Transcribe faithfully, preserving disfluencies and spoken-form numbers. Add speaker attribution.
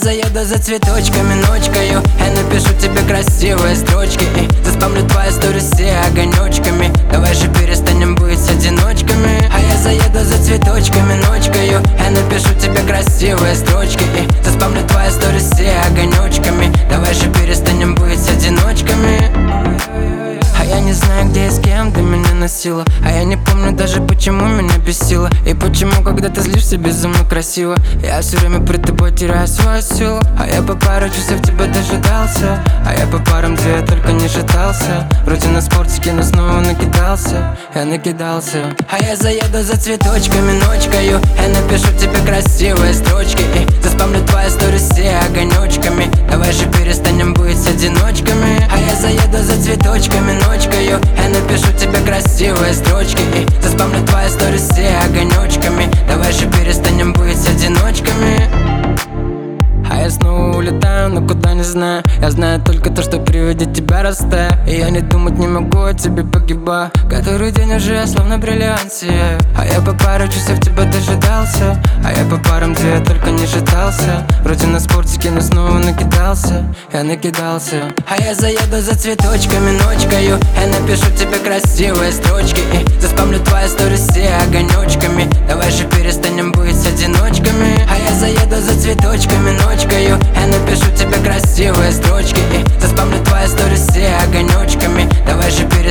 Speaker 1: заеду за цветочками ночкою, я напишу тебе красивые строчки и заспамлю твои сторис все огонечками. Давай же перестанем быть одиночками. А я заеду за цветочками ночкою, я напишу тебе красивые строчки и заспамлю твои сторис все огонечками. Давай же перестанем быть одиночками. А я не знаю, где и с кем ты меня носила, а я не помню даже, почему меня бесило. И почему, когда ты злишься безумно красиво, я все время при тобой теряю свою силу. А я по пару часов тебя дожидался, а я по парам где я только не шатался. Вроде на спортике, но снова накидался, я накидался. А я заеду за цветочками ночкою, я напишу тебе красивые строчки и заспамлю твои сторис все огонечками. Давай же перестанем быть одиночками. А я заеду за цветочками ночкою, я напишу тебе красивые строчки и заспамлю твои сторис все огонечками. Давай же перестанем быть одиночками. А я снова улетаю, но куда не знаю. Я знаю только то, что при виде тебя растаю. И я не думать не могу, о тебе погибаю. Который день уже я словно бриллиант сияю. А я по пару часов тебя дожидался, а я по парам где я только не шатался. Вроде на спортике, но снова накидался, я накидался. А я заеду за цветочками ночкою, я напишу тебе красивые строчки и заспамлю твои сторис все огонечками. Давай же перестанем быть одиночками. А я заеду за цветочками ночкою, я напишу тебе красивые строчки и заспамлю твои сторис все огонечками. Давай же перестанем